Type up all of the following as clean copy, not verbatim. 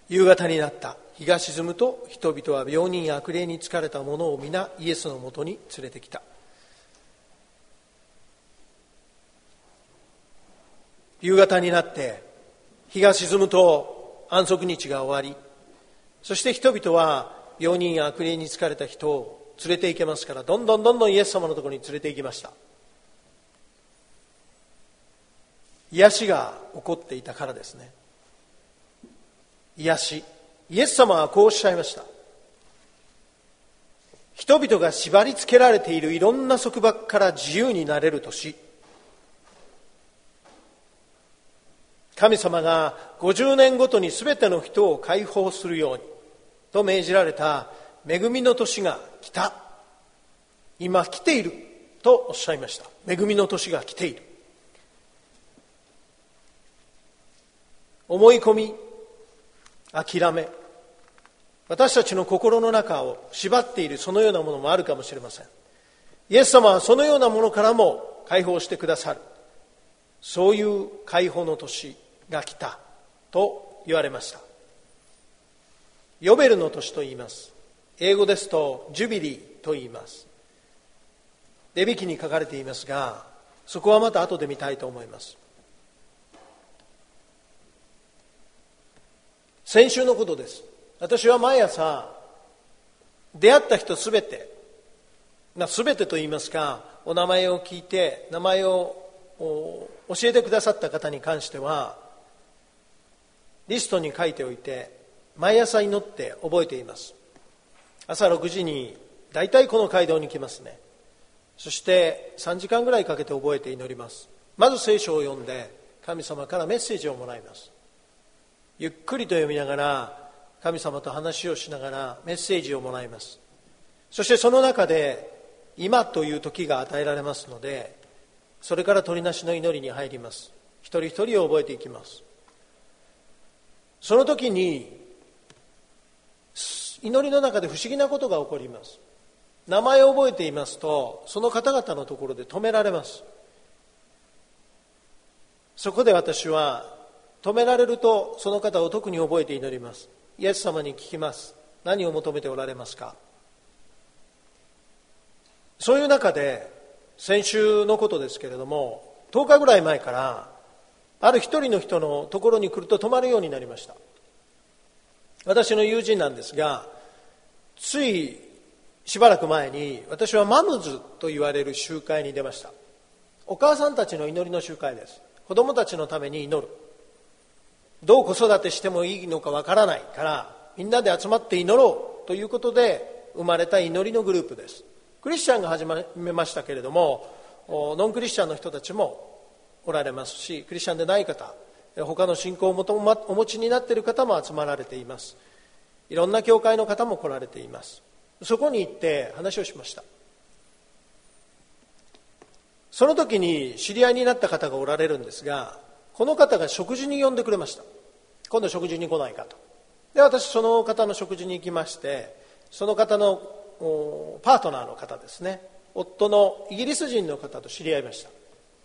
夕方になった。日が沈むと、人々は病人や悪霊に疲れた者を皆イエスのもとに連れてきた。夕方になって日が沈むと安息日が終わり、そして人々は病人や悪霊に疲れた人を連れて行けますから、どんどんイエス様のところに連れて行きました。癒しが起こっていたからですね。癒し。イエス様はこうおっしゃいました。人々が縛り付けられているいろんな束縛から自由になれるとし、神様が50年ごとにすべての人を解放するようにと命じられた恵みの年が来た。今来ているとおっしゃいました。恵みの年が来ている。思い込み、諦め、私たちの心の中を縛っているそのようなものもあるかもしれません。イエス様はそのようなものからも解放してくださる。そういう解放の年が来たと言われました。ヨベルの年と言います。英語ですとジュビリーと言います。レビ記に書かれていますが、そこはまた後で見たいと思います。先週のことです。私は毎朝出会った人すべて、すべてと言いますか、お名前を聞いて名前を教えてくださった方に関してはリストに書いておいて、毎朝祈って覚えています。朝6時にだいたいこの街道に来ますね。そして3時間ぐらいかけて覚えて祈ります。まず聖書を読んで神様からメッセージをもらいます。ゆっくりと読みながら神様と話をしながらメッセージをもらいます。そしてその中で今という時が与えられますので、それから取りなしの祈りに入ります。一人一人を覚えていきます。その時に祈りの中で不思議なことが起こります。名前を覚えていますと、その方々のところで止められます。そこで私は止められるとその方を特に覚えて祈ります。イエス様に聞きます。何を求めておられますか。そういう中で先週のことですけれども、10日ぐらい前からある一人の人のところに来ると泊まるようになりました。私の友人なんですが、ついしばらく前に私はマムズと言われる集会に出ました。お母さんたちの祈りの集会です。子供たちのために祈る。どう子育てしてもいいのかわからないからみんなで集まって祈ろうということで生まれた祈りのグループです。クリスチャンが始めましたけれども、ノンクリスチャンの人たちもおられますし、クリスチャンでない方、他の信仰をお持ちになっている方も集まられています。いろんな教会の方も来られています。そこに行って話をしました。その時に知り合いになった方がおられるんですが、この方が食事に呼んでくれました。今度食事に来ないかと。で、私その方の食事に行きまして、その方のパートナーの方ですね、夫のイギリス人の方と知り合いました。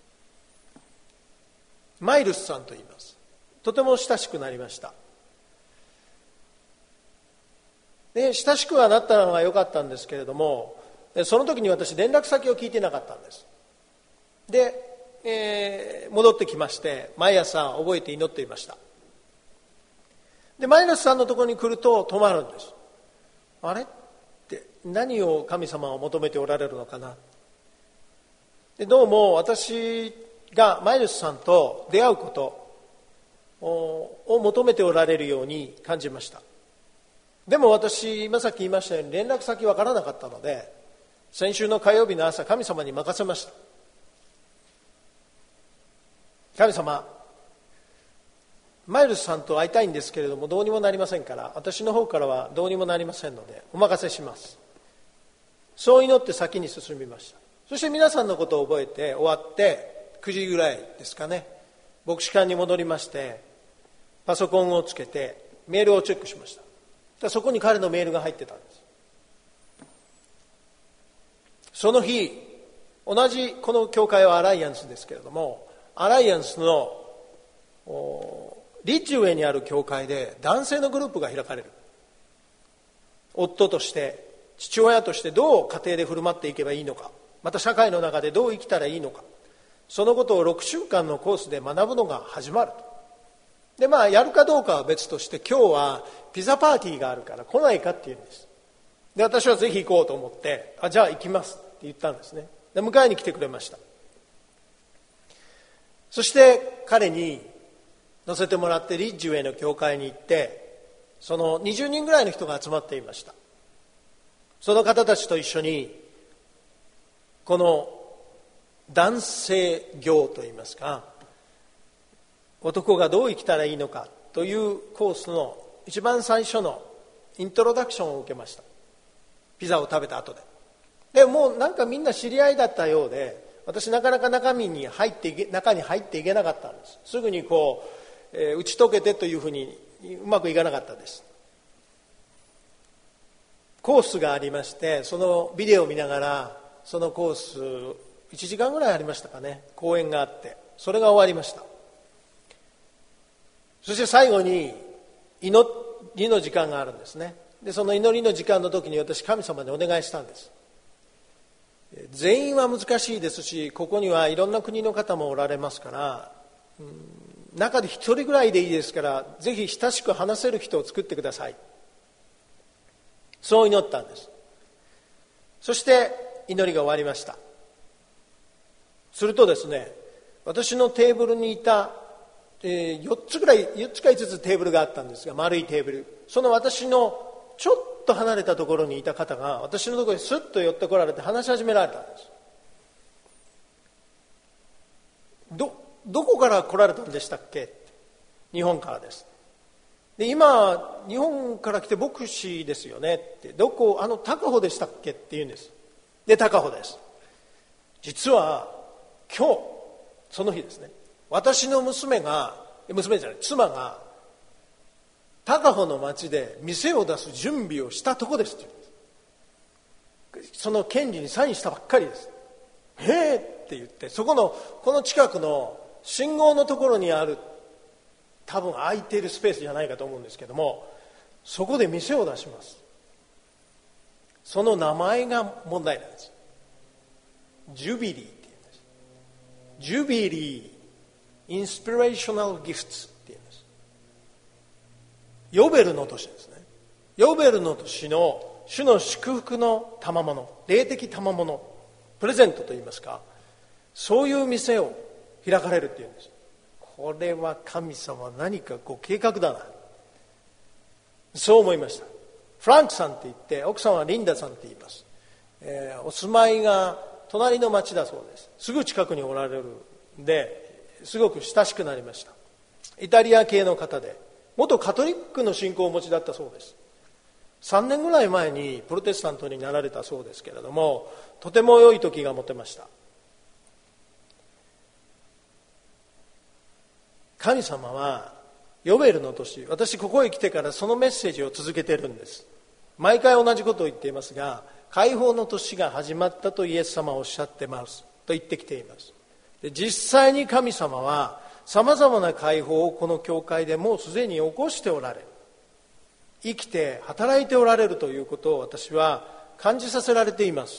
マイルスさんと言います。とても親しくなりました。で、親しくはなったのが良かったんですけれども、その時に私連絡先を聞いてなかったんです。で、戻ってきまして毎朝覚えて祈っていました。で、マイルスさんのところに来ると泊まるんです。あれって何を神様は求めておられるのかな。で、どうも私がマイルスさんと出会うことを求めておられるように感じました。でも私、今さっき言いましたように連絡先わからなかったので、先週の火曜日の朝神様に任せました。神様、マイルスさんと会いたいんですけれどもどうにもなりませんから、私の方からはどうにもなりませんのでお任せします。そう祈って先に進みました。そして皆さんのことを覚えて終わって9時ぐらいですかね、牧師館に戻りましてパソコンをつけてメールをチェックしました。そこに彼のメールが入ってたんです。その日、同じこの教会はアライアンスですけれども、アライアンスのリッジウェイにある教会で男性のグループが開かれる。夫として父親としてどう家庭で振る舞っていけばいいのか、また社会の中でどう生きたらいいのか、そのことを6週間のコースで学ぶのが始まると。でやるかどうかは別として、今日はピザパーティーがあるから来ないかって言うんです。で私はぜひ行こうと思って、じゃあ行きますって言ったんですね。で迎えに来てくれました。そして彼に乗せてもらってリッジウェイの教会に行って、その20人ぐらいの人が集まっていました。その方たちと一緒にこの男性業といいますか、男がどう生きたらいいのかというコースの一番最初のイントロダクションを受けました。ピザを食べた後で。でもうなんかみんな知り合いだったようで、私なかなか中に入っていけなかったんです。すぐに打ち解けてというふうにうまくいかなかったです。コースがありまして、そのビデオを見ながらそのコース1時間ぐらいありましたかね、講演があって、それが終わりました。そして最後に祈りの時間があるんですね。でその祈りの時間の時に私神様にお願いしたんです。全員は難しいですし、ここにはいろんな国の方もおられますから、中で一人ぐらいでいいですから、ぜひ親しく話せる人を作ってください。そう祈ったんです。そして祈りが終わりました。するとですね、私のテーブルにいた、4つか5つテーブルがあったんですが、丸いテーブル、その私のちょっと離れたところにいた方が私のところにスッと寄ってこられて話し始められたんです。どこから来られたんでしたっけ？日本からです。で今日本から来て牧師ですよねって、高穂でしたっけって言うんです。で高穂です。実は今日その日ですね、私の妻が高穂の町で店を出す準備をしたとこですって言うんです。その権利にサインしたばっかりです。へえって言って、この近くの信号のところにある、多分空いているスペースじゃないかと思うんですけども、そこで店を出します。その名前が問題なんです。ジュビリーって言うんです。ジュビリーインスピレーショナルギフトって言うんです。ヨベルの年ですね。ヨベルの年の主の祝福の賜物、霊的賜物、プレゼントと言いますか、そういう店を開かれるっていうんです。これは神様何か計画だな、そう思いました。フランクさんって言って、奥さんはリンダさんって言います。お住まいが隣の町だそうです。すぐ近くにおられるんですごく親しくなりました。イタリア系の方で元カトリックの信仰をお持ちだったそうです。3年ぐらい前にプロテスタントになられたそうですけれども、とても良い時が持てました。神様はヨベルの年、私ここへ来てからそのメッセージを続けているんです。毎回同じことを言っていますが、解放の年が始まったとイエス様はおっしゃってますと言ってきています。で実際に神様はさまざまな解放をこの教会でもうすでに起こしておられる、生きて働いておられるということを私は感じさせられています。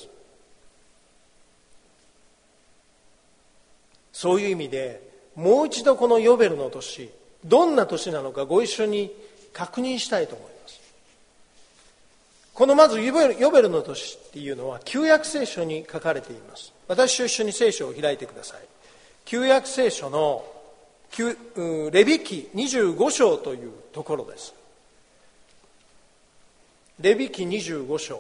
そういう意味でもう一度このヨベルの年、どんな年なのかご一緒に確認したいと思います。このまずヨベルの年っていうのは旧約聖書に書かれています。私と一緒に聖書を開いてください。旧約聖書のレビ記25章というところです。レビ記25章、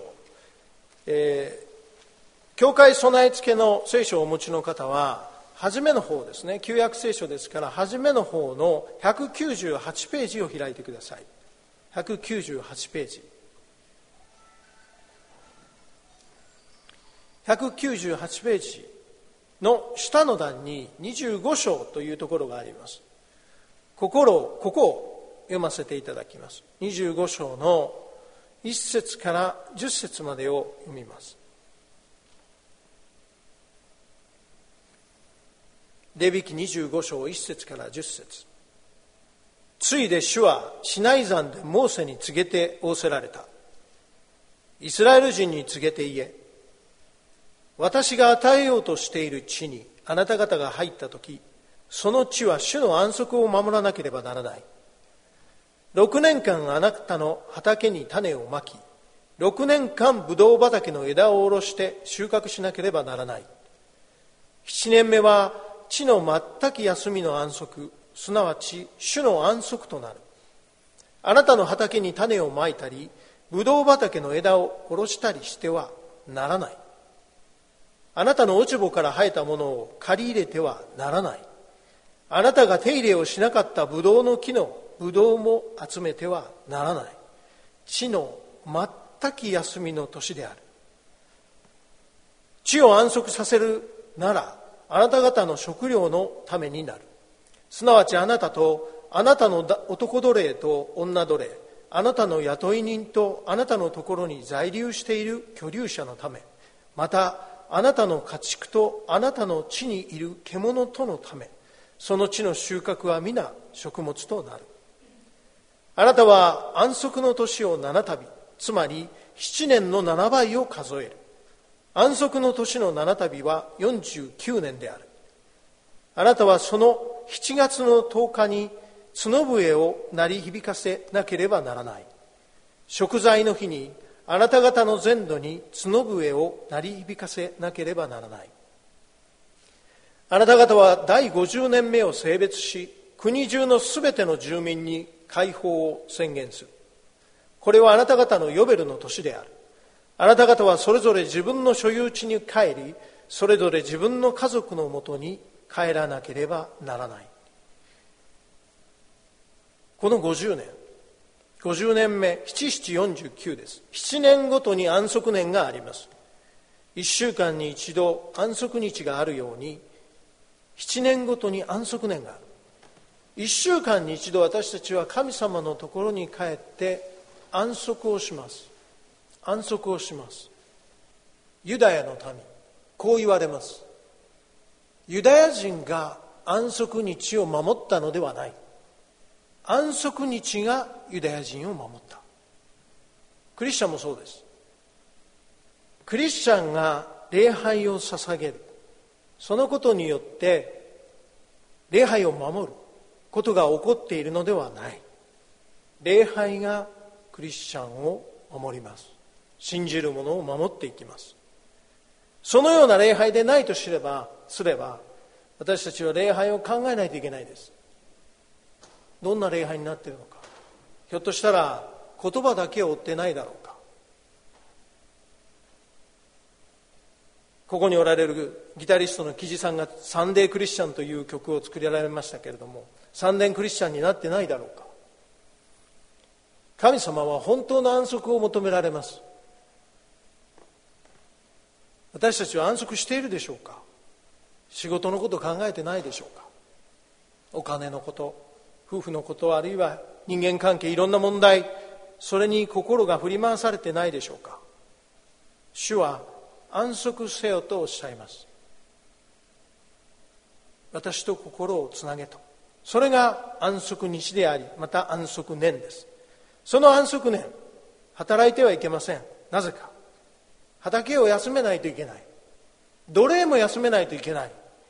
教会備え付けの聖書をお持ちの方は初めの方ですね、旧約聖書ですから初めの方の198ページを開いてください。198ページ、198ページの下の段に25章というところがあります。ここを読ませていただきます。25章の1節から10節までを読みます。レビ記25章1節から10節。 ついで主はシナイ山でモーセに告げて仰せられた。イスラエル人に告げて言え。私が与えようとしている地にあなた方が入ったとき、その地は主の安息を守らなければならない。6年間あなたの畑に種をまき、6年間ブドウ畑の枝を下ろして収穫しなければならない。7年目は地の全く休みの安息、すなわち主の安息となる。あなたの畑に種をまいたり、ブドウ畑の枝を下ろしたりしてはならない。あなたの落ち穂から生えたものを借り入れてはならない。あなたが手入れをしなかったブドウの木のブドウも集めてはならない。地の全く休みの年である。地を安息させるなら、あなた方の食料のためになる。すなわちあなたとあなたの男奴隷と女奴隷、あなたの雇い人とあなたのところに在留している居留者のため、またあなたの家畜とあなたの地にいる獣とのため、その地の収穫は皆食物となる。あなたは安息の年を7度、つまり7年の7倍を数える。安息の年の7度は49年である。あなたはその7月の10日に角笛を鳴り響かせなければならない。贖罪の日にあなた方の全土に角笛を鳴り響かせなければならない。あなた方は第50年目を性別し、国中のすべての住民に解放を宣言する。これはあなた方のヨベルの年である。あなた方はそれぞれ自分の所有地に帰り、それぞれ自分の家族のもとに帰らなければならない。この50年目、749です。7年ごとに安息年があります。1週間に一度安息日があるように、7年ごとに安息年がある。1週間に一度私たちは神様のところに帰って安息をします。安息をします。ユダヤの民、こう言われます。ユダヤ人が安息日を守ったのではない。安息日がユダヤ人を守った。クリスチャンもそうです。クリスチャンが礼拝を捧げる。そのことによって礼拝を守ることが起こっているのではない。礼拝がクリスチャンを守ります。信じる者を守っていきます。そのような礼拝でないとすれば、私たちは礼拝を考えないといけないです。どんな礼拝になっているのか。ひょっとしたら言葉だけを追ってないだろうか。ここにおられるギタリストの木地さんがサンデークリスチャンという曲を作られましたけれども、サンデークリスチャンになってないだろうか。神様は本当の安息を求められます。私たちは安息しているでしょうか。仕事のことを考えてないでしょうか。お金のこと、夫婦のこと、あるいは人間関係、いろんな問題、それに心が振り回されてないでしょうか。主は安息せよとおっしゃいます。私と心をつなげと。それが安息日であり、また安息年です。その安息年、働いてはいけません。なぜか。畑を休めないといけない。奴隷も休めないといけない。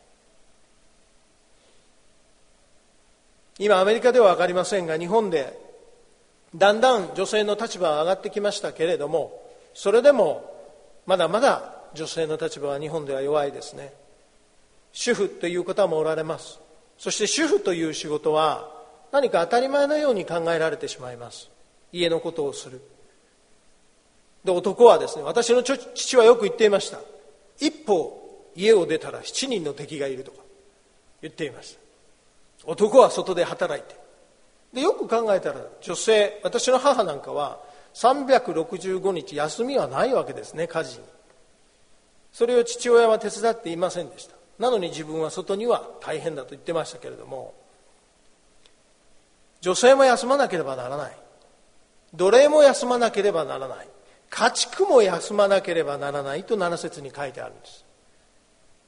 今アメリカでは分かりませんが、日本でだんだん女性の立場は上がってきましたけれども、それでもまだまだ女性の立場は日本では弱いですね。主婦という方もおられます。そして主婦という仕事は何か当たり前のように考えられてしまいます。家のことをする。で、男はですね、私の父はよく言っていました。一歩家を出たら7人の敵がいるとか言っていました。男は外で働いて。で、よく考えたら女性、私の母なんかは365日休みはないわけですね、家事に。それを父親は手伝っていませんでした。なのに自分は外には大変だと言ってましたけれども、女性も休まなければならない。奴隷も休まなければならない。家畜も休まなければならないと7節に書いてあるんです。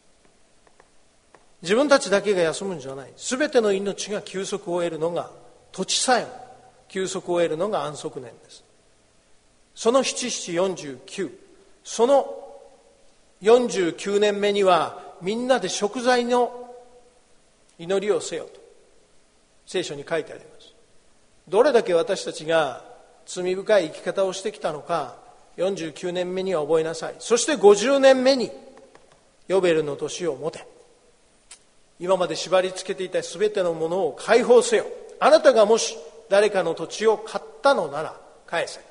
自分たちだけが休むんじゃない。すべての命が休息を得るのが土地さえも休息を得るのが安息年です。その七七49、その49年目にはみんなで贖罪の祈りをせよと聖書に書いてあります。どれだけ私たちが罪深い生き方をしてきたのか、49年目には覚えなさい。そして50年目にヨベルの年を持て。今まで縛り付けていたすべてのものを解放せよ。あなたがもし誰かの土地を買ったのなら返せ。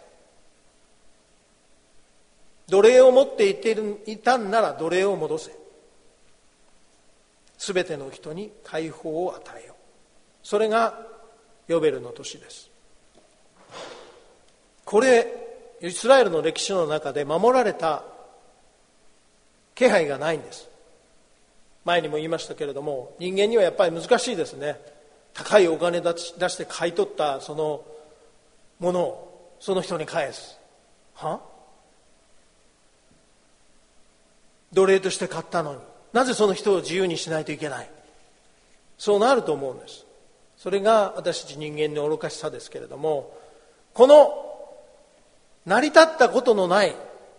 奴隷を持っていたんなら奴隷を戻せ。すべての人に解放を与えよう。それがヨベルの年です。これイスラエルの歴史の中で守られた気配がないんです。前にも言いましたけれども、人間にはやっぱり難しいですね。高いお金出して買い取ったそのものをその人に返す。奴隷として買ったのになぜその人を自由にしないといけない。そうなると思うんです。それが私たち人間の愚かしさですけれども、この成り立ったことのない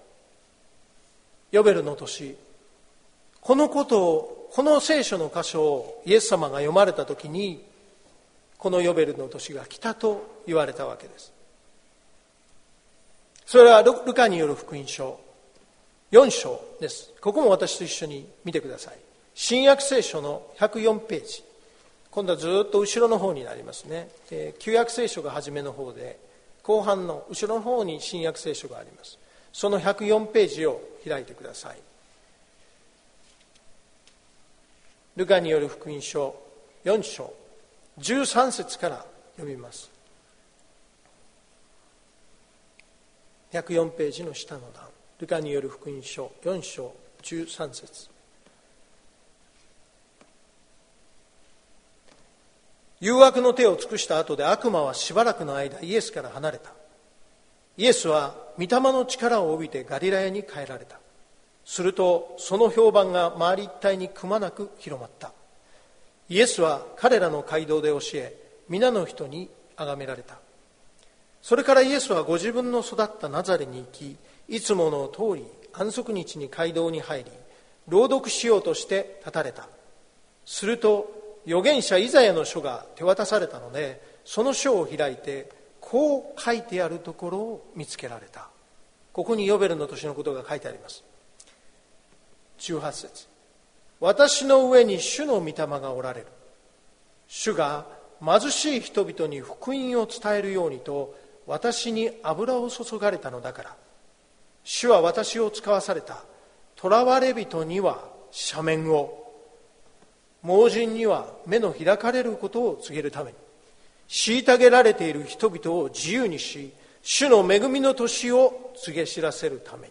ヨベルの年、このことを、この聖書の箇所をイエス様が読まれたときに、このヨベルの年が来たと言われたわけです。それはルカによる福音書4章です。ここも私と一緒に見てください。新約聖書の104ページ。今度はずっと後ろの方になりますね。旧約聖書が初めの方で、後半の後ろの方に新約聖書があります。その104ページを開いてください。ルカによる福音書4章13節から読みます。104ページの下の段、ルカによる福音書4章13節。誘惑の手を尽くした後で悪魔はしばらくの間イエスから離れた。イエスは御霊の力を帯びてガリラヤに帰られた。するとその評判が周り一帯にくまなく広まった。イエスは彼らの街道で教え、皆の人に崇められた。それからイエスはご自分の育ったナザレに行き、いつもの通り安息日に街道に入り、朗読しようとして立たれた。すると預言者イザヤの書が手渡されたので、その書を開いてこう書いてあるところを見つけられた。ここにヨベルの年のことが書いてあります。18節。私の上に主の御霊がおられる。主が貧しい人々に福音を伝えるようにと私に油を注がれたのだから。主は私を使わされた。囚われ人には赦免を、盲人には目の開かれることを告げるために、虐げられている人々を自由にし、主の恵みの年を告げ知らせるために。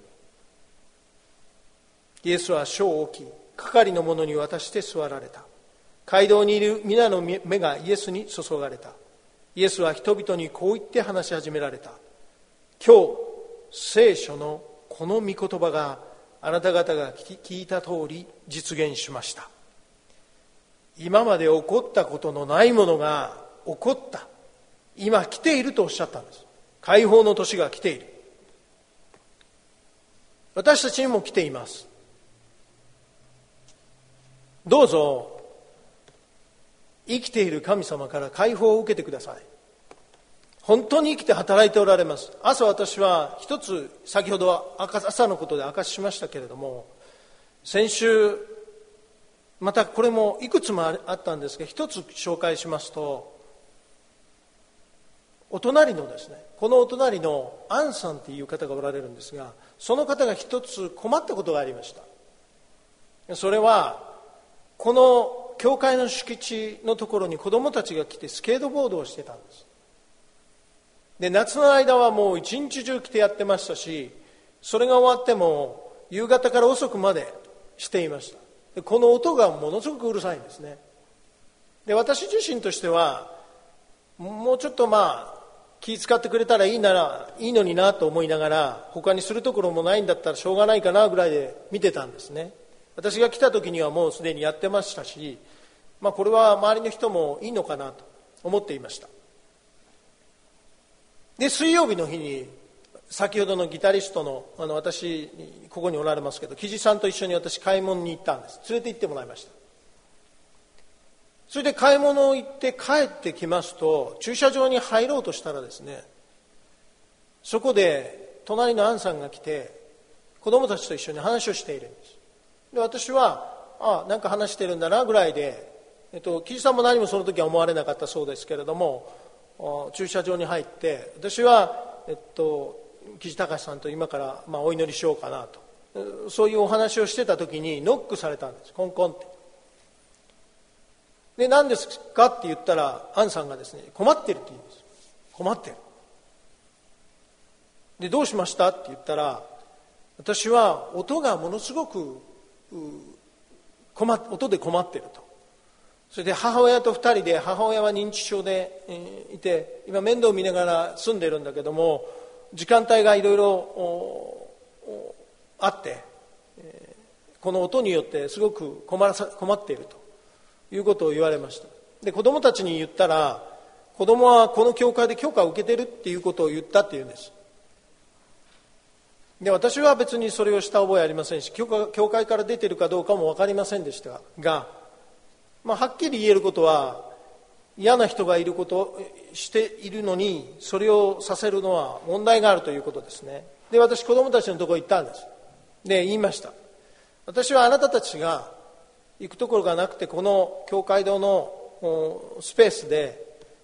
イエスは書を置き、係の者に渡して座られた。街道にいる皆の目がイエスに注がれた。イエスは人々にこう言って話し始められた。今日聖書のこの御言葉があなた方が聞いた通り実現しました。今まで起こったことのないものが起こった。今来ているとおっしゃったんです。解放の年が来ている。私たちにも来ています。どうぞ生きている神様から解放を受けてください。本当に生きて働いておられます。朝私は一つ、先ほど朝のことで明かししましたけれども、先週またこれもいくつもあったんですが、一つ紹介しますと、お隣のですね、このお隣のアンさんという方がおられるんですが、その方が一つ困ったことがありました。それはこの教会の敷地のところに子どもたちが来てスケートボードをしてたんです。で、夏の間はもう一日中来てやってましたし、それが終わっても夕方から遅くまでしていました。で、この音がものすごくうるさいんですね。で、私自身としてはもうちょっと気遣ってくれたらいいのになと思いながら、他にするところもないんだったらしょうがないかなぐらいで見てたんですね。私が来た時にはもうすでにやってましたし、これは周りの人もいいのかなと思っていました。 で、水曜日の日に先ほどのギタリストの私ここにおられますけど、木地さんと一緒に私買い物に行ったんです。連れて行ってもらいました。それで買い物行って帰ってきますと、駐車場に入ろうとしたらですね、そこで隣のアンさんが来て子供たちと一緒に話をしているんです。で、私はなんか話してるんだなぐらいで、木地さんも何もその時は思われなかったそうですけれども、駐車場に入って、私は木地隆さんと今からお祈りしようかなと、そういうお話をしてた時にノックされたんです。コンコンって。で、何ですかって言ったら、アンさんがですね、困ってるって言うんです。困ってる。で、どうしましたって言ったら、私は音がものすごく音で困ってると。それで母親と二人で、母親は認知症でいて、今面倒を見ながら住んでるんだけども、時間帯がいろいろあって、この音によってすごく困っているということを言われました。で、子供たちに言ったら、子供はこの教会で許可を受けてるっていうことを言ったっていうんです。で、私は別にそれをした覚えありませんし、教会から出てるかどうかも分かりませんでしたが、はっきり言えることは、嫌な人がいることしているのにそれをさせるのは問題があるということですね。で、私子供たちのところに行ったんです。で、言いました。私はあなたたちが行くところがなくて、この教会堂のスペースで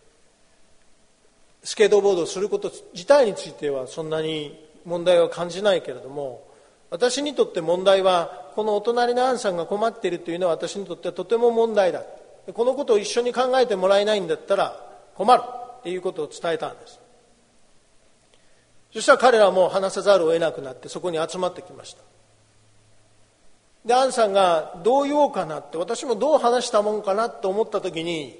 スケートボードをすること自体についてはそんなに問題は感じないけれども、私にとって問題は、このお隣のアンさんが困っているというのは私にとってはとても問題だ。このことを一緒に考えてもらえないんだったら困るっていうことを伝えたんです。そしたら彼らも話さざるを得なくなってそこに集まってきました。で、アンさんがどう言おうかなって、私もどう話したもんかなと思った時に、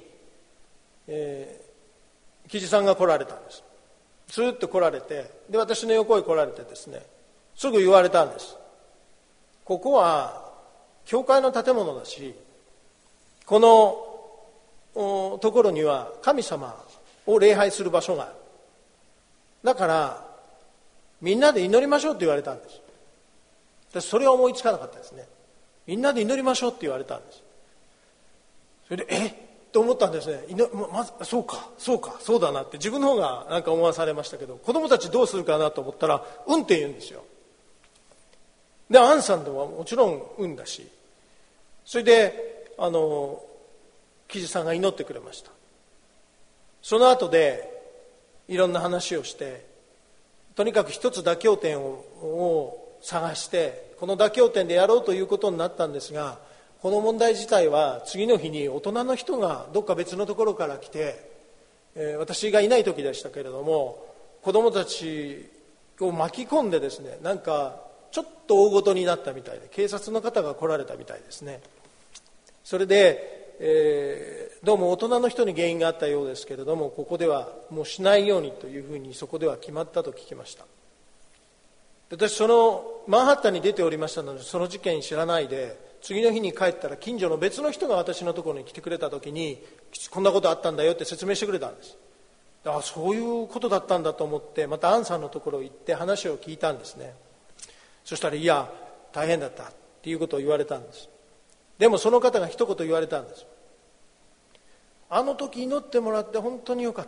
木地さんが来られたんです。スーッと来られて、で、私の横へ来られてですね、すぐ言われたんです。ここは教会の建物だし、このところには神様を礼拝する場所がある。だからみんなで祈りましょうって言われたんです。私それは思いつかなかったですね。みんなで祈りましょうって言われたんです。それでと思ったんですね。まずそうだなって自分の方がなんか思わされましたけど、子供たちどうするかなと思ったらって言うんですよ。で、アンさんではもちろんだし、それで木地さんが祈ってくれました。その後でいろんな話をして、とにかく一つ妥協点を探して、この妥協点でやろうということになったんですが、この問題自体は次の日に大人の人がどっか別のところから来て、私がいない時でしたけれども、子供たちを巻き込んでですね、なんかちょっと大ごとになったみたいで、警察の方が来られたみたいですね。それで、どうも大人の人に原因があったようですけれども、ここではもうしないようにというふうにそこでは決まったと聞きました。私そのマンハッタンに出ておりましたので、その事件知らないで、次の日に帰ったら近所の別の人が私のところに来てくれた時に、こんなことあったんだよって説明してくれたんです。そういうことだったんだと思って、またアンさんのところに行って話を聞いたんですね。そしたら、いや大変だったっていうことを言われたんです。でもその方が一言言われたんです。あの時祈ってもらって本当によかった。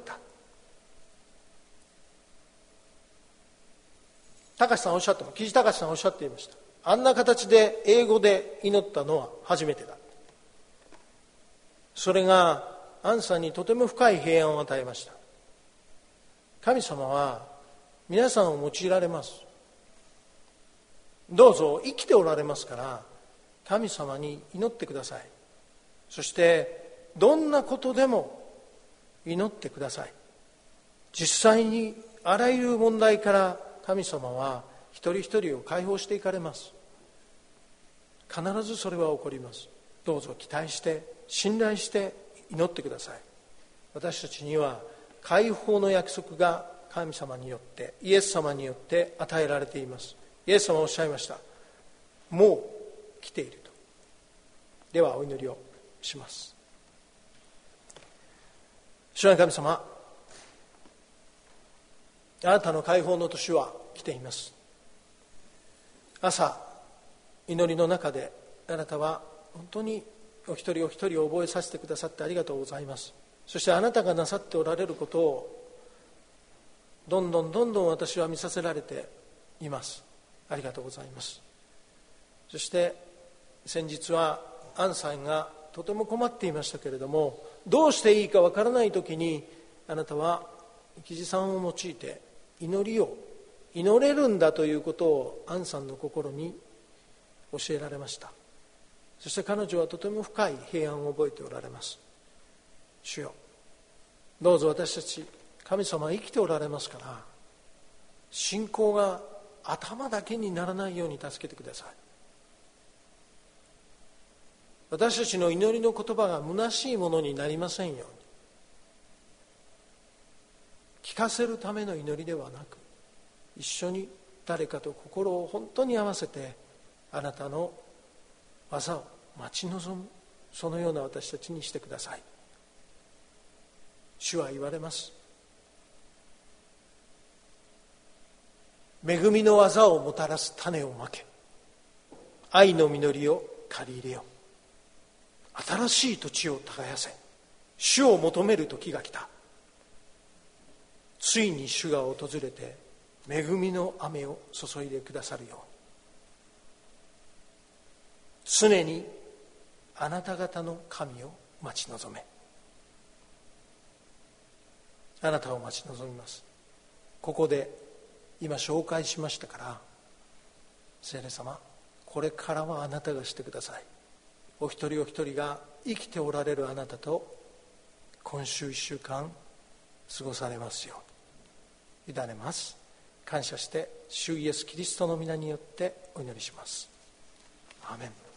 木地隆さんおっしゃっていました。あんな形で英語で祈ったのは初めてだ。それがアンさんにとても深い平安を与えました。神様は皆さんを用いられます。どうぞ生きておられますから、神様に祈ってください。そしてどんなことでも祈ってください。実際にあらゆる問題から神様は一人一人を解放していかれます。必ずそれは起こります。どうぞ期待して信頼して祈ってください。私たちには解放の約束が神様によって、イエス様によって与えられています。イエス様はおっしゃいました。もう来ていると。ではお祈りをします。主なる神様、 あなたの解放の年は来ています。朝祈りの中であなたは本当にお一人お一人を覚えさせてくださってありがとうございます。そしてあなたがなさっておられることをどんどん私は見させられています。ありがとうございます。そして先日はアンさんがとても困っていましたけれども、どうしていいかわからない時にあなたは木地さんを用いて祈れるんだということをアンさんの心に教えられました。そして彼女はとても深い平安を覚えておられます。主よ、どうぞ私たち、神様は生きておられますから、信仰が頭だけにならないように助けてください。私たちの祈りの言葉が虚しいものになりませんように、聞かせるための祈りではなく、一緒に誰かと心を本当に合わせてあなたの技を待ち望む、そのような私たちにしてください。主は言われます。恵みの技をもたらす種をまけ、愛の実りを借り入れよ。新しい土地を耕せ。主を求める時が来た。ついに主が訪れて恵みの雨を注いでくださるように、常にあなた方の神を待ち望め。あなたを待ち望みます。ここで今紹介しましたから、聖霊様、これからはあなたがしてください。お一人お一人が生きておられるあなたと今週1週間過ごされますように委ねます。感謝して主イエスキリストの皆によってお祈りします。アーメン。